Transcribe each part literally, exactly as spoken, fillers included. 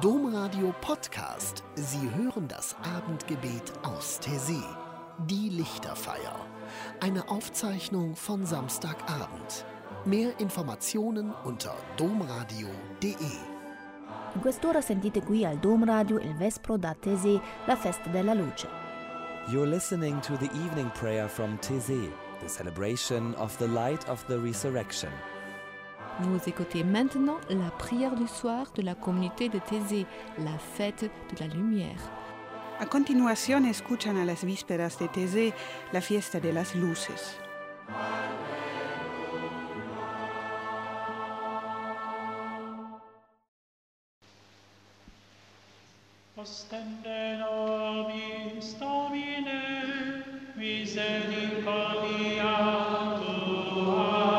Domradio Podcast. Sie hören das Abendgebet aus Taizé. Die Lichterfeier. Eine Aufzeichnung von Samstagabend. Mehr Informationen unter domradio punto de. In quest'ora sentite qui al Dom Radio il Vespro da Taizé, la festa della luce. You're listening to the evening prayer from Taizé, the celebration of the light of the resurrection. Vous écoutez maintenant la prière du soir de la communauté de Taizé, la fête de la lumière. A continuación escuchan a las vísperas de Taizé, la fiesta de las luces. Ostende nobis Domine, misericordia tua.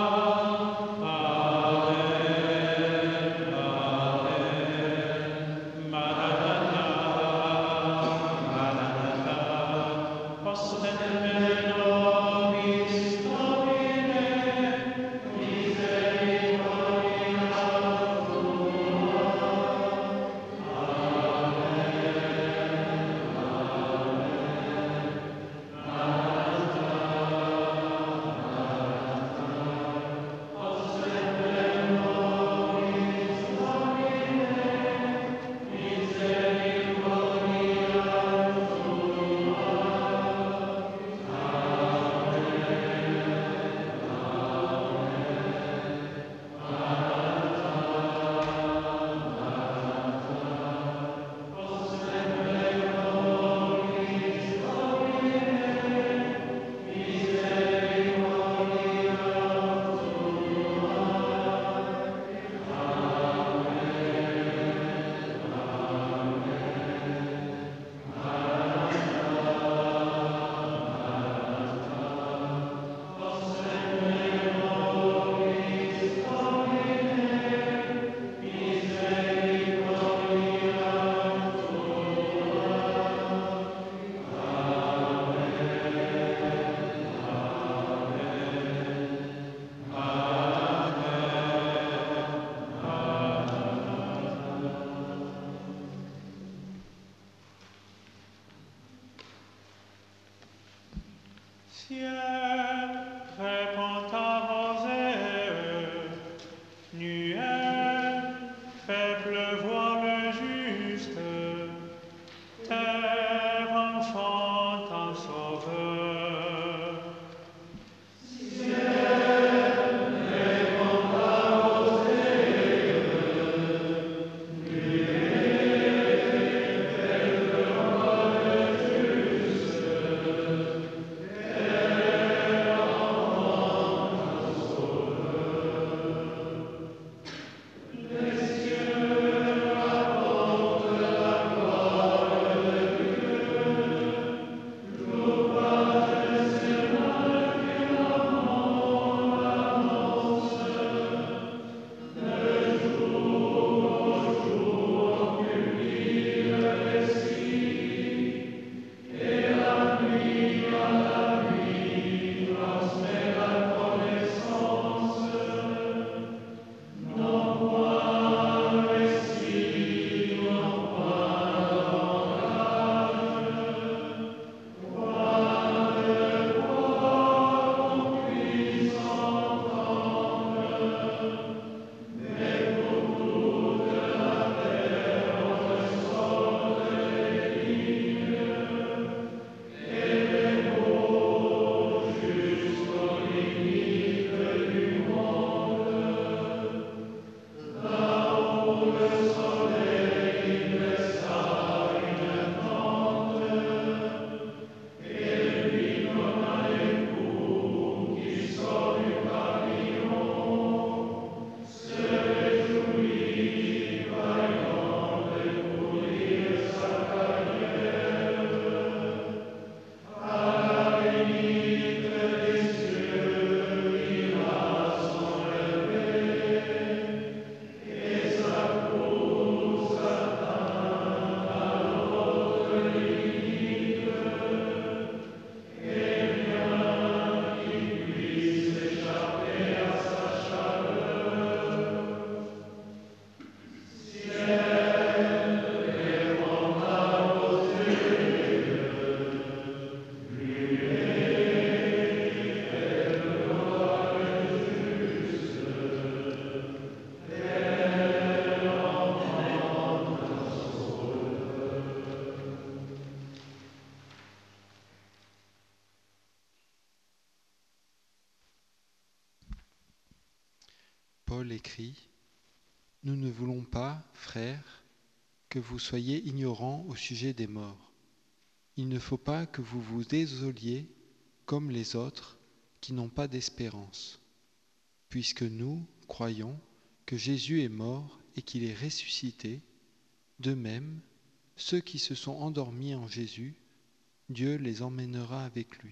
Paul écrit « Nous ne voulons pas, frères, que vous soyez ignorants au sujet des morts. Il ne faut pas que vous vous désoliez comme les autres qui n'ont pas d'espérance, puisque nous croyons que Jésus est mort et qu'il est ressuscité. De même, ceux qui se sont endormis en Jésus, Dieu les emmènera avec lui. »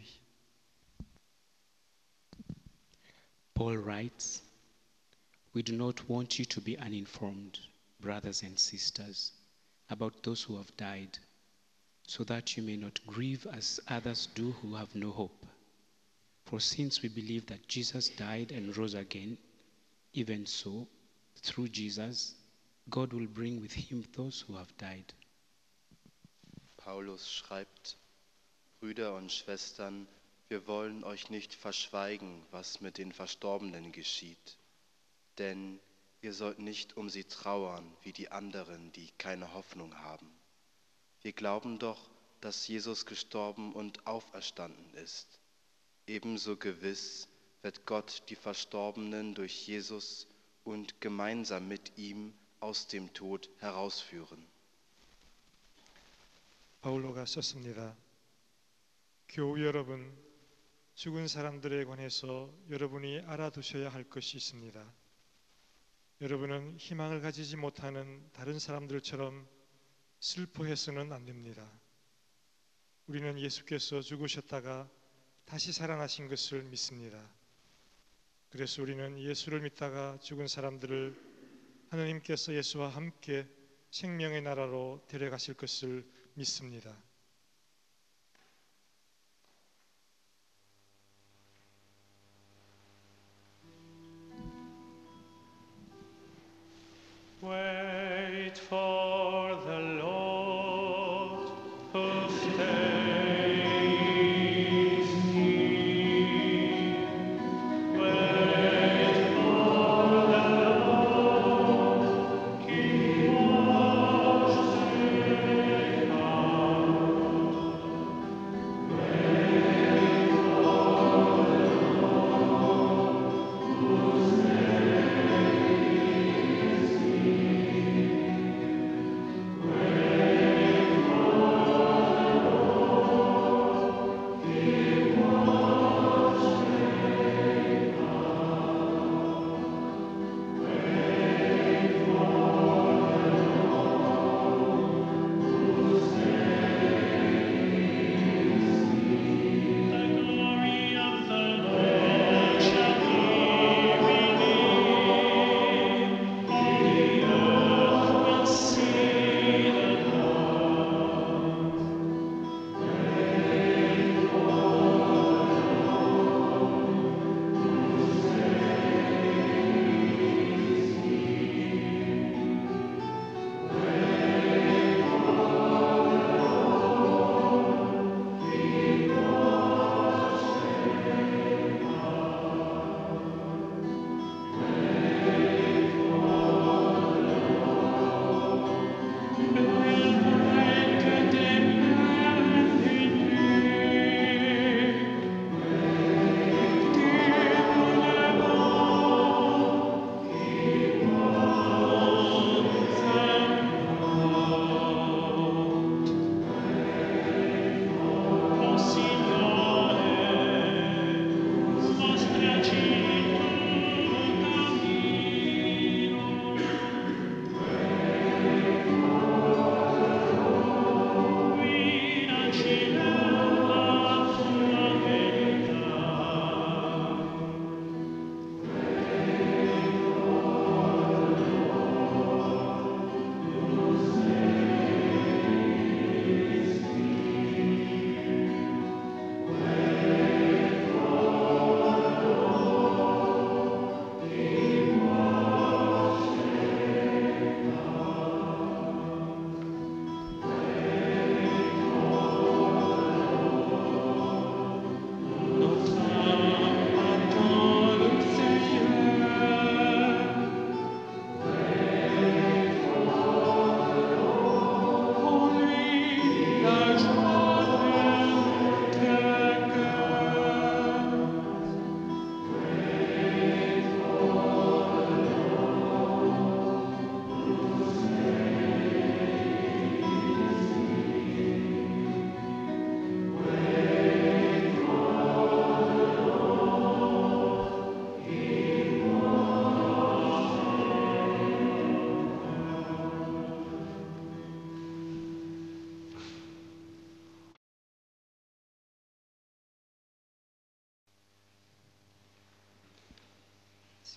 Paul writes, "We do not want you to be uninformed, brothers and sisters, about those who have died, so that you may not grieve as others do who have no hope. For since we believe that Jesus died and rose again, even so, through Jesus, God will bring with him those who have died." Paulus schreibt, Brüder und Schwestern, wir wollen euch nicht verschweigen, was mit den Verstorbenen geschieht. Denn ihr sollt nicht um sie trauern wie die anderen, die keine Hoffnung haben. Wir glauben doch, dass Jesus gestorben und auferstanden ist. Ebenso gewiss wird Gott die Verstorbenen durch Jesus und gemeinsam mit ihm aus dem Tod herausführen. 바울로가 썼습니다. 교우 여러분, 죽은 사람들에 관해서 여러분이 알아두셔야 할 것이 있습니다. 여러분은 희망을 가지지 못하는 다른 사람들처럼 슬퍼해서는 안 됩니다. 우리는 예수께서 죽으셨다가 다시 살아나신 것을 믿습니다. 그래서 우리는 예수를 믿다가 죽은 사람들을 하느님께서 예수와 함께 생명의 나라로 데려가실 것을 믿습니다. Wait for the Lord who stays near. Wait for the Lord, keep watch steadfast.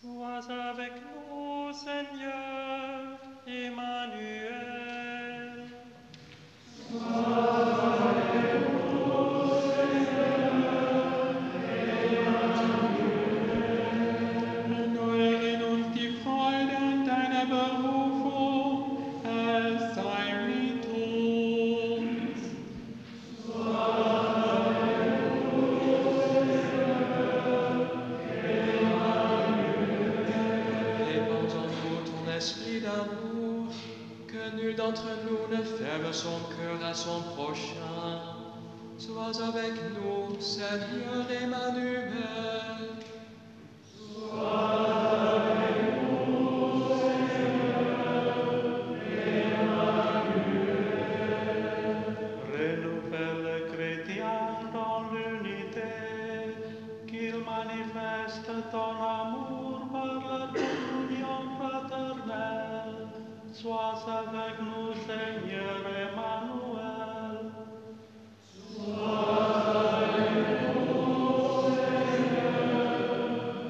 Sois avec nous, Seigneur, Emmanuel. Sois avec nous, Seigneur, Emmanuel. Neue in uns die Freude an deiner Berufung, es sei mit uns. Esprit d'amour, que nul d'entre nous ne ferme son cœur à son prochain. Sois avec nous, Seigneur Emmanuel. Sois avec nous, Seigneur Emmanuel. Renouvelle le chrétien dans l'unité, qu'il manifeste ton amour par la communion fraternelle. Sois avec nous, Seigneur Emmanuel. Sois avec nous, Seigneur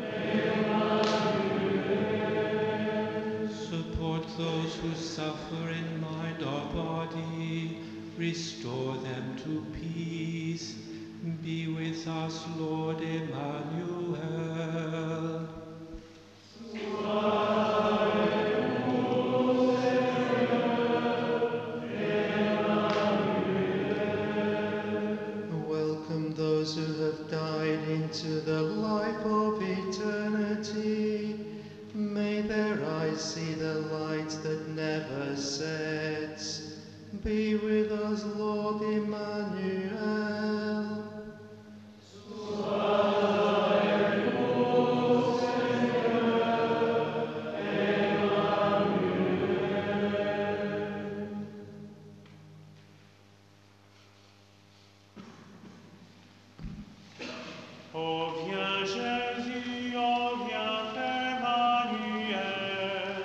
Emmanuel. Support those who suffer in mind or body. Restore them to peace. Be with us, Lord Emmanuel. Welcome those who have died into the life of eternity. May their eyes see the light that never sets. Be with us, Lord Emmanuel. Oh, viens Jésus, oh, viens Emmanuel.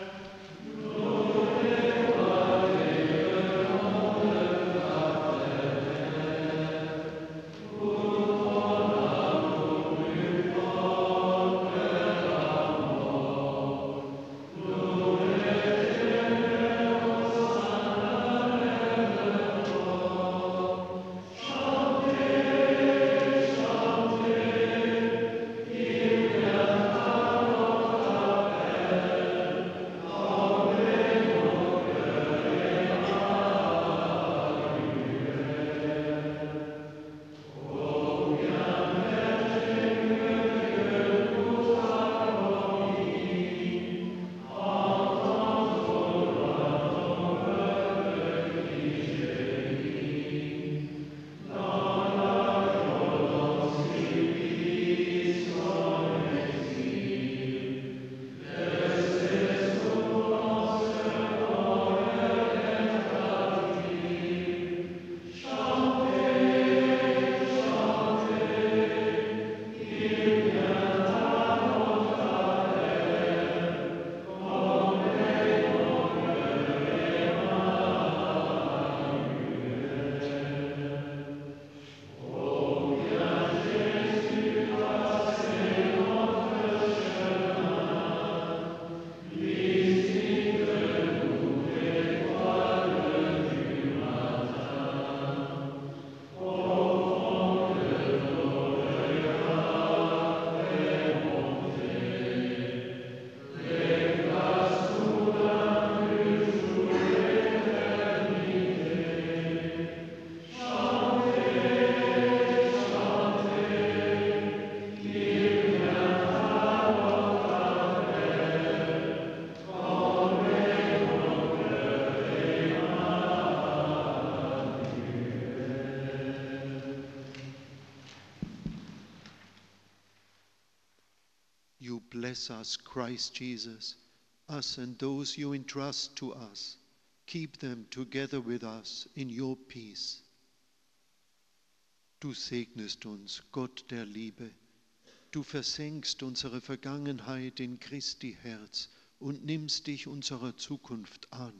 You bless us, Christ Jesus, us and those you entrust to us. Keep them together with us in your peace. Du segnest uns, Gott der Liebe. Du versenkst unsere Vergangenheit in Christi Herz und nimmst dich unserer Zukunft an.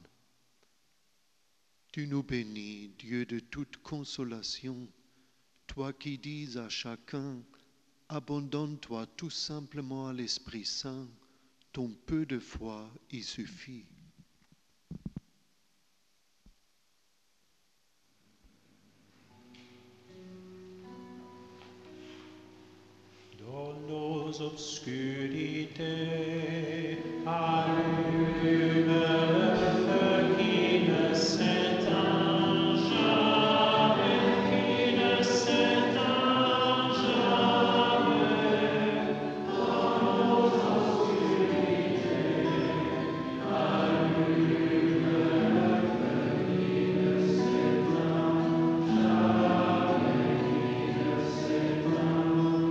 Tu nous bénis, Dieu de toute consolation, toi qui dis à chacun, abandonne-toi tout simplement à l'Esprit Saint ton peu de foi y suffit. Dans nos obscurités, allume le feu qui ne s'éteint jamais, qui ne s'éteint jamais. Dans nos obscurités, allume le feu qui ne s'éteint jamais, qui ne s'éteint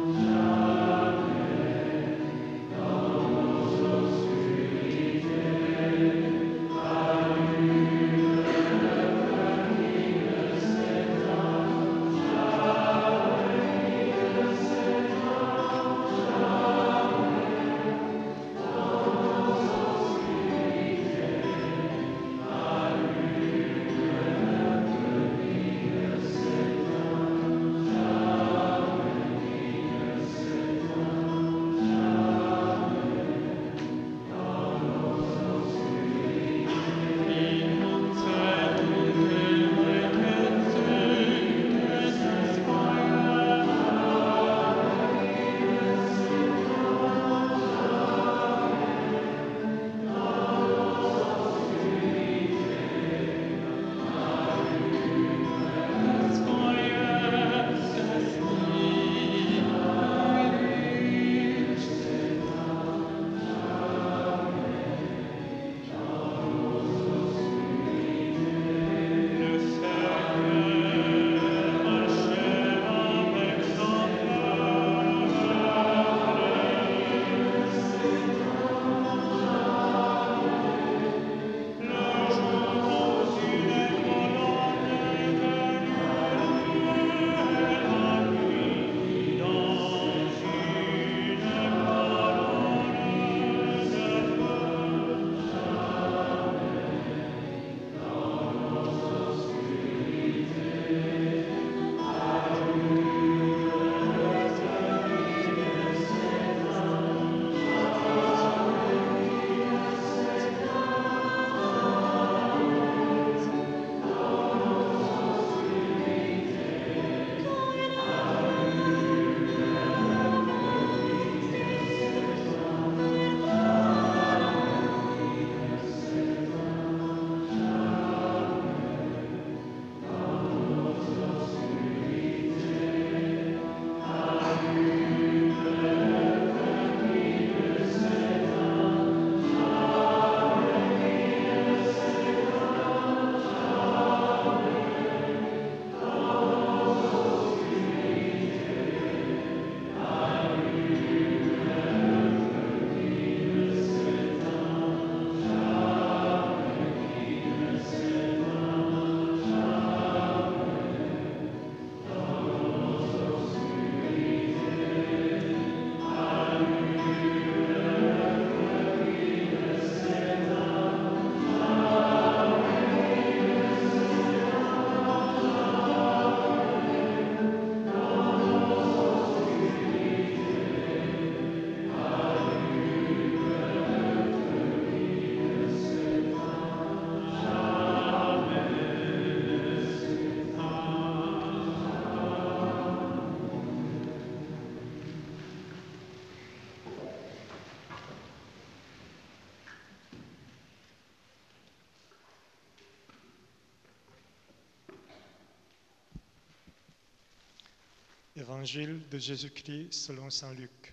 Évangile de Jésus-Christ selon saint Luc.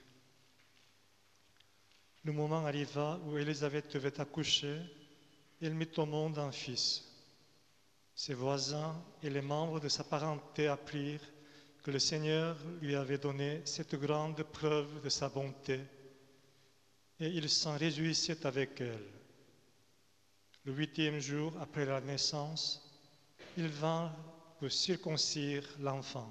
Le moment arriva où Élisabeth devait accoucher et elle mit au monde un fils. Ses voisins et les membres de sa parenté apprirent que le Seigneur lui avait donné cette grande preuve de sa bonté et ils s'en réjouissaient avec elle. Le huitième jour après la naissance, ils vinrent pour circoncire l'enfant.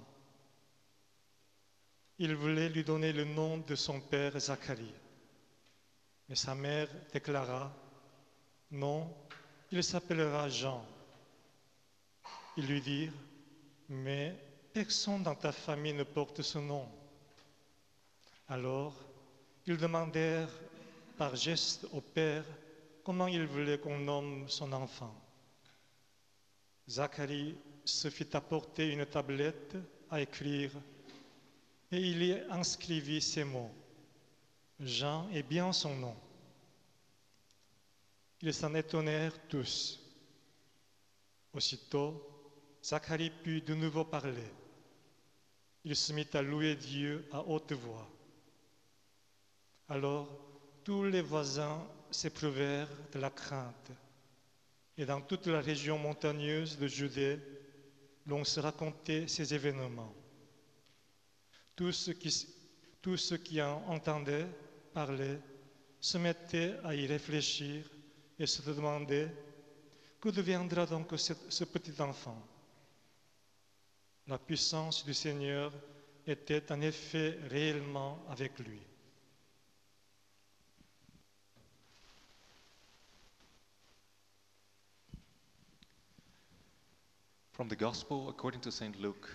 Il voulait lui donner le nom de son père Zacharie. Mais sa mère déclara, « Non, il s'appellera Jean. » Ils lui dirent, « Mais personne dans ta famille ne porte ce nom. » Alors, ils demandèrent par geste au Père comment il voulait qu'on nomme son enfant. Zacharie se fit apporter une tablette à écrire et il y inscrivit ces mots. Jean est bien son nom. Ils s'en étonnèrent tous. Aussitôt, Zacharie put de nouveau parler. Il se mit à louer Dieu à haute voix. Alors, tous les voisins s'éprouvèrent de la crainte. Et dans toute la région montagneuse de Judée, l'on se racontait ces événements. Tous ceux qui, tous ceux qui en entendaient parler se mettaient à y réfléchir et se demandaient que deviendra donc ce, ce petit enfant. La puissance du Seigneur était en effet réellement avec lui. From the Gospel according to Saint Luke.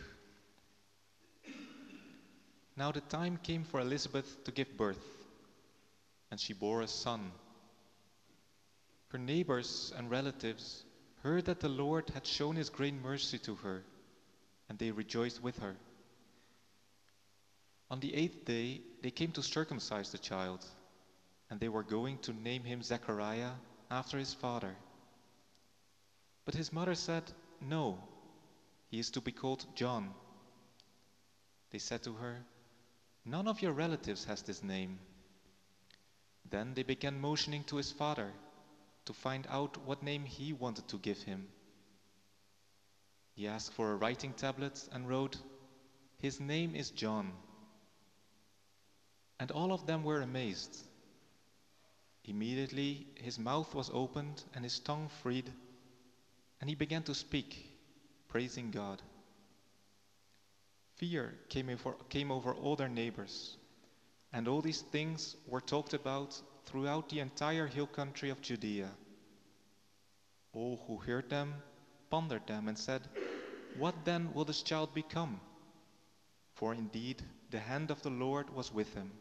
Now the time came for Elizabeth to give birth, and she bore a son. Her neighbors and relatives heard that the Lord had shown his great mercy to her, and they rejoiced with her. On the eighth day, they came to circumcise the child, and they were going to name him Zechariah after his father. But his mother said, "No, he is to be called John." They said to her, "None of your relatives has this name." Then they began motioning to his father to find out what name he wanted to give him. He asked for a writing tablet and wrote, "His name is John." And all of them were amazed. Immediately his mouth was opened and his tongue freed, and he began to speak, praising God. Fear came over, came over all their neighbors, and all these things were talked about throughout the entire hill country of Judea. All who heard them pondered them and said, "What then will this child become?" For indeed the hand of the Lord was with him.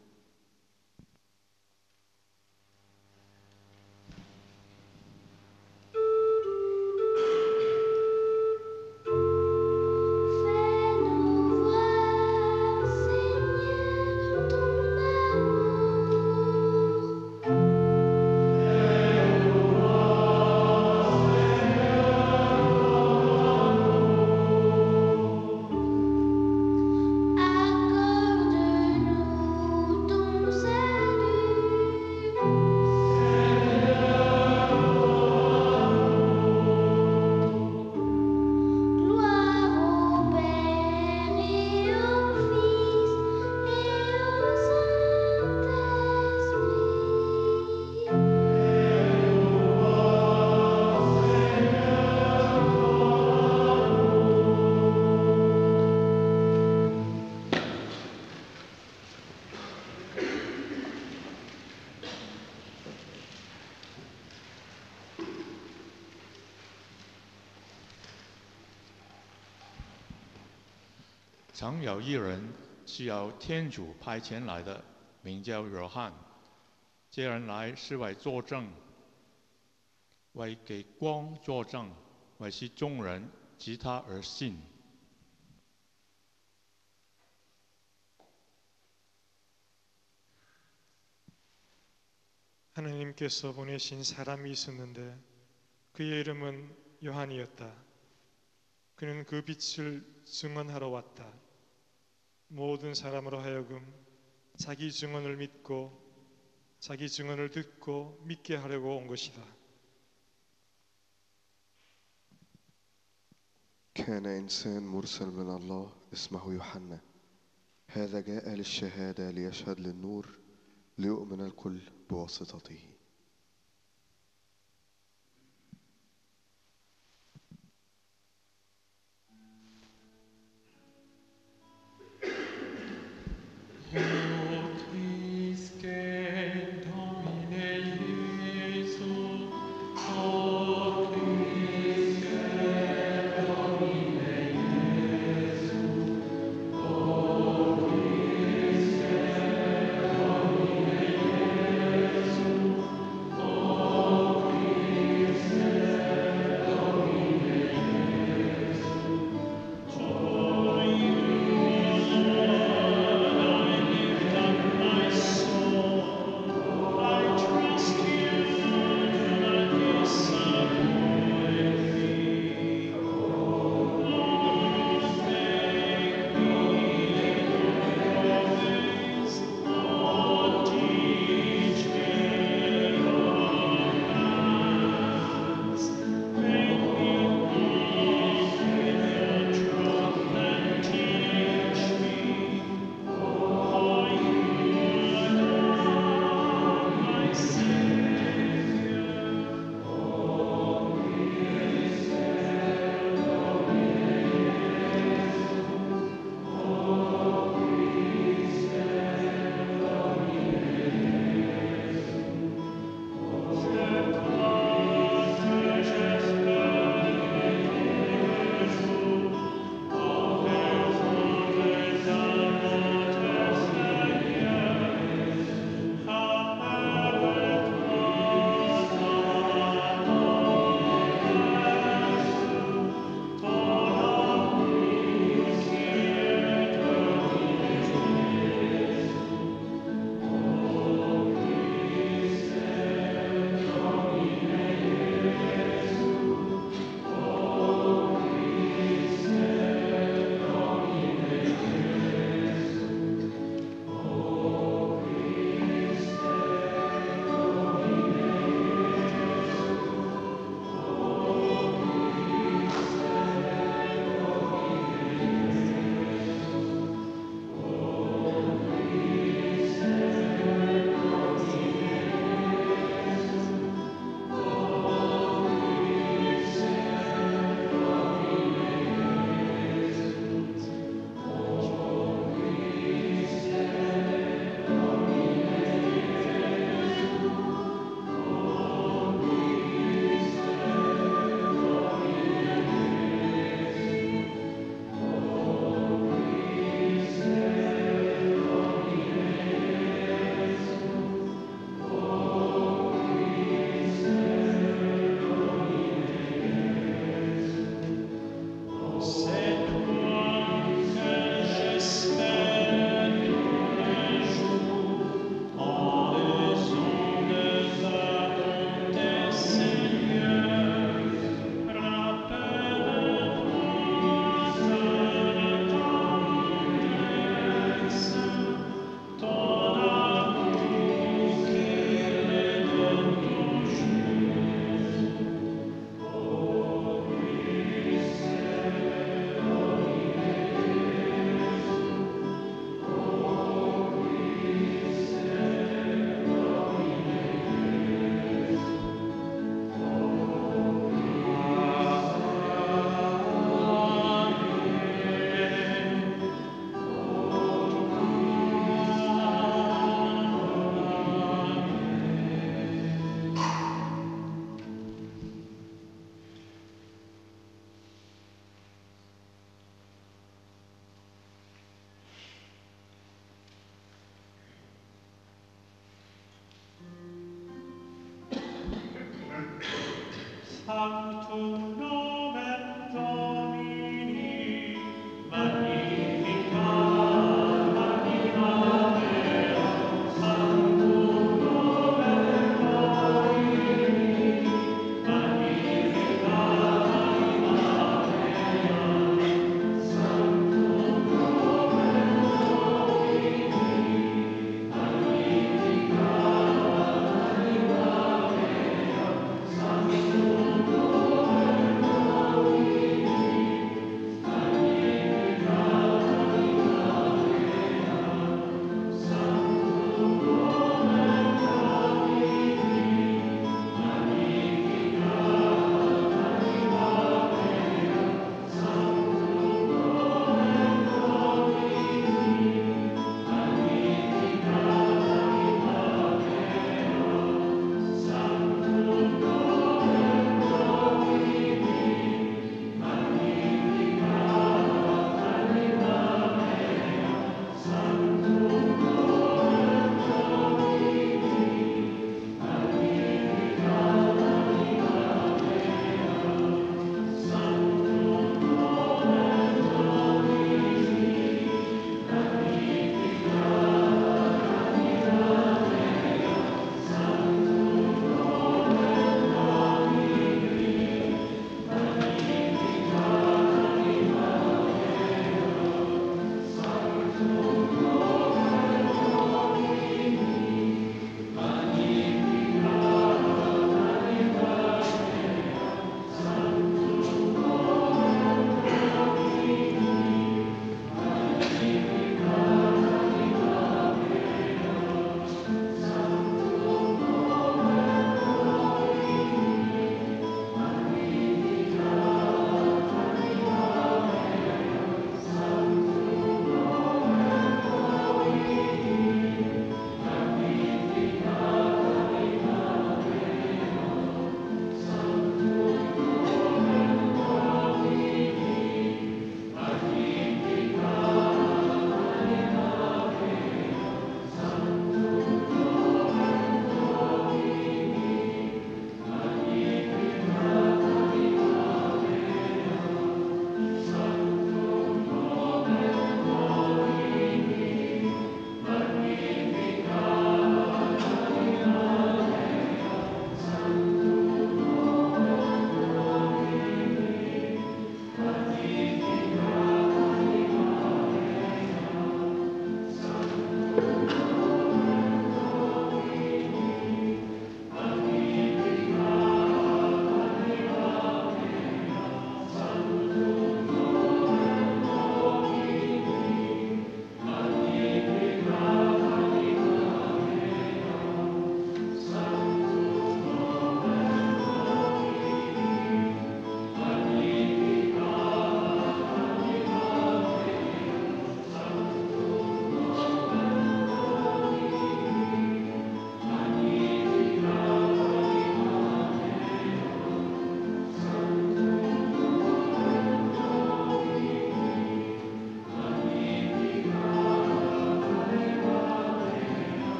常有一人是由天主派遣来的，名叫约翰。这人来是为作证，为给光作证，为使众人藉他而信。 하느님께서 보내신 사람이 있었는데 그의 이름은 요한이었다. 그는 그 빛을 증언하러 왔다. 모든 사람으로 하여금 자기 증언을 믿고 자기 증언을 듣고 믿게 하려고 온 것이다. كان إنسان مرسل من الله اسمه يوحنا. هذا جاء للشهادة ليشهد للنور ليؤمن الكل بواسطته. Domine Iesu, Sanctum nomen Domini, magnificat, magnificat Deus, Sanctum nomen Domini, magnificat, magnificat Deus, Sanctum nomen Domini,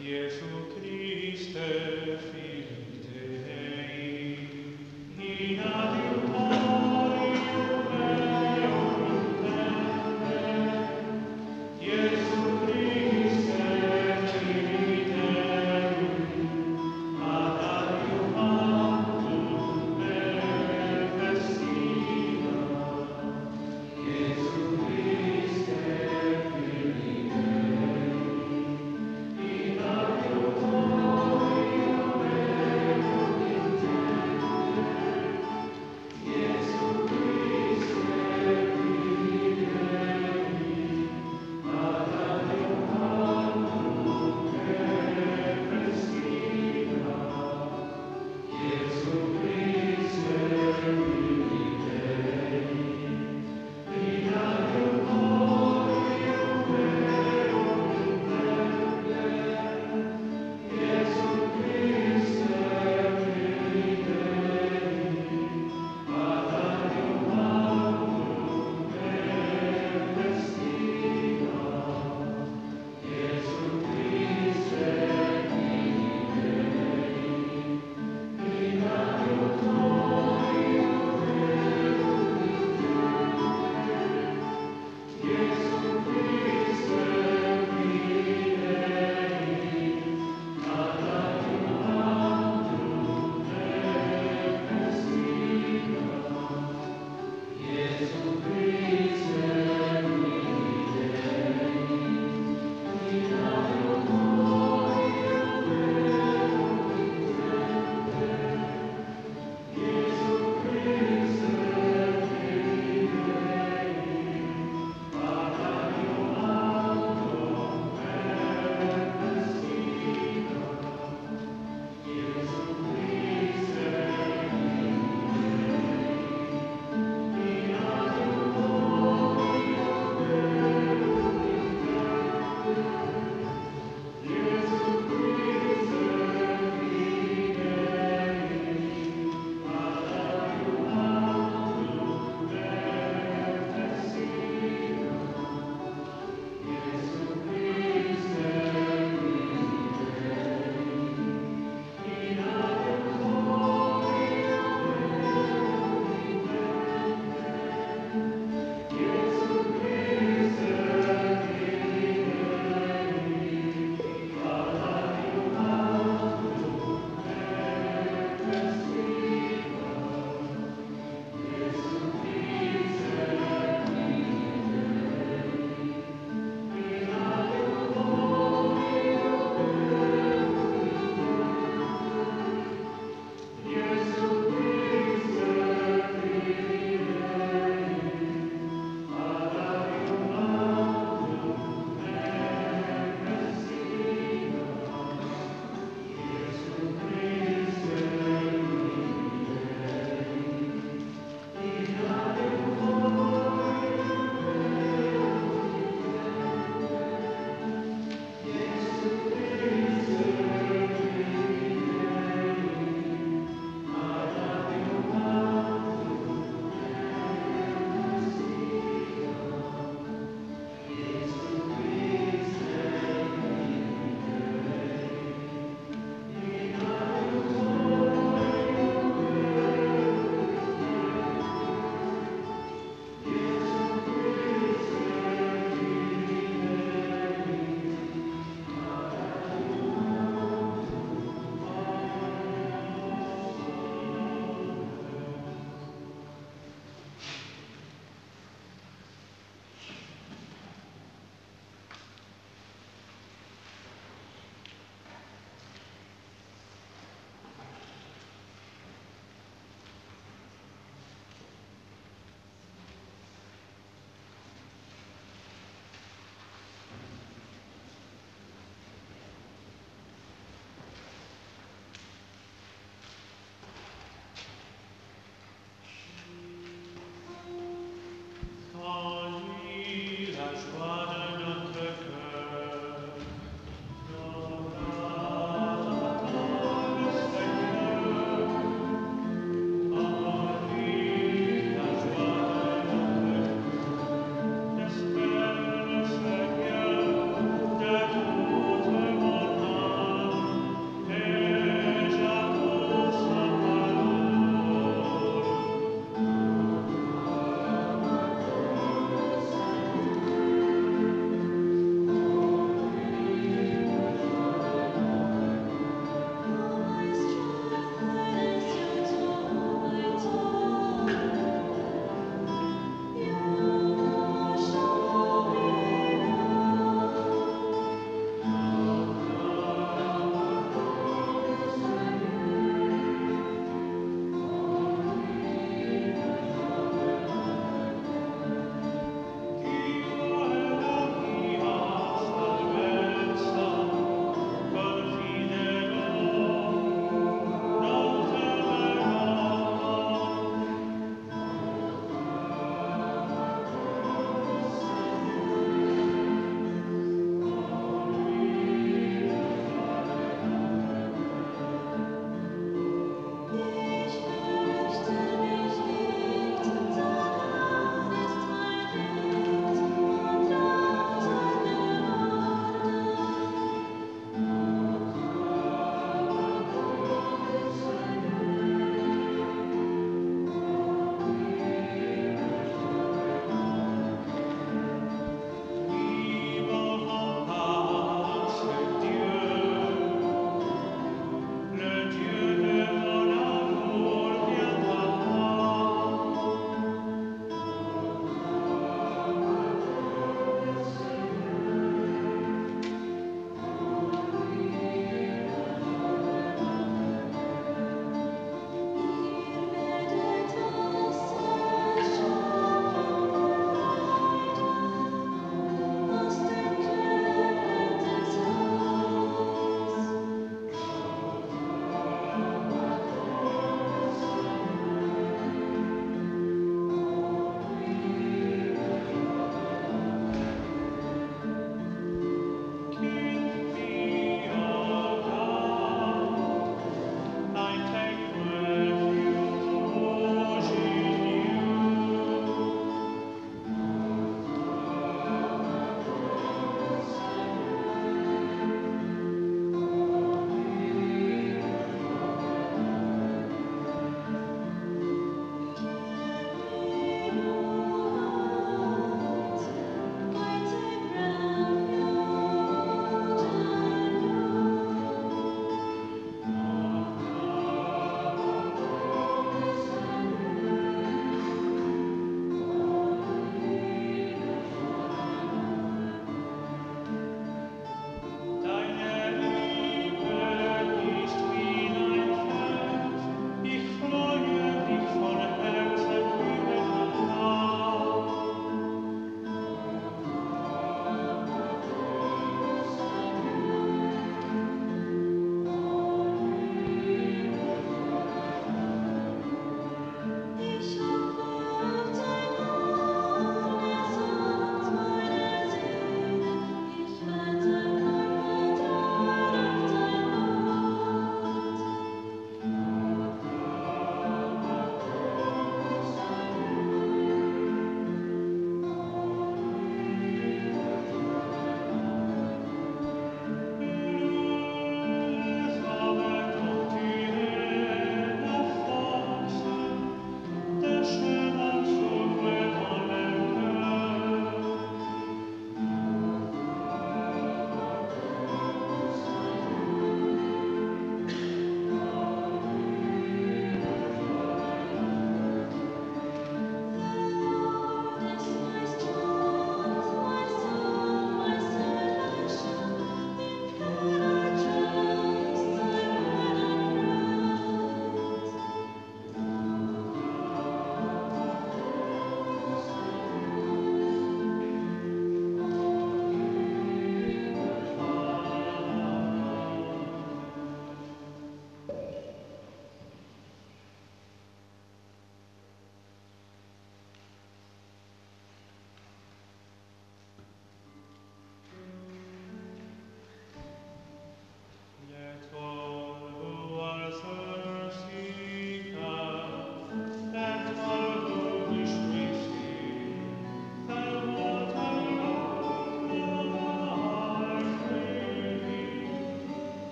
Iesu Christe, Filii Dei, in